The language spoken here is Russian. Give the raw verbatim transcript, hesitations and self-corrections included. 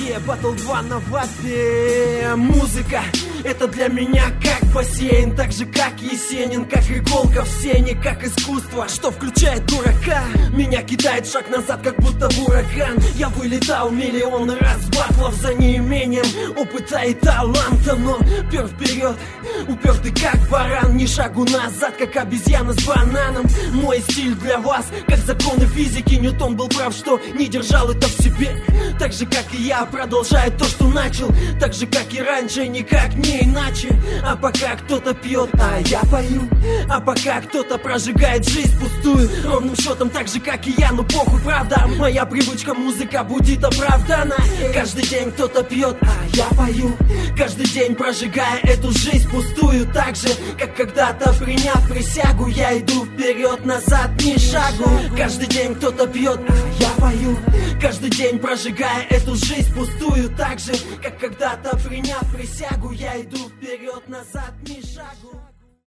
Yeah, Battle два на вапе. Музыка — это для меня как бассейн, так же как Есенин, как иголка в сене, как искусство, что включает дурака. Меня кидает шаг назад, как будто в ураган. Я вылетал миллион раз батлов за неимением опыта и таланта, но пер вперед, упертый как баран, ни шагу назад, как обезьяна с бананом. Мой стиль для вас, как законы физики. Ньютон был прав, что не держал это в себе. Так же, как и я, продолжаю то, что начал. Так же, как и раньше, никак не иначе. А пока кто-то пьет, а я пою. А пока кто-то прожигает жизнь пустую, ровным счетом так же, как и я, но похуй, правда. Моя привычка, музыка будет оправдана. Каждый день кто-то пьет, а я пою. Каждый день прожигая эту жизнь пустую, так же, как когда-то приняв присягу, я иду вперед, назад ни шагу. Каждый день кто-то пьет, а я пою. Каждый день прожигая эту жизнь пустую, так же, как когда-то приняв присягу, я иду вперед, назад ни шагу.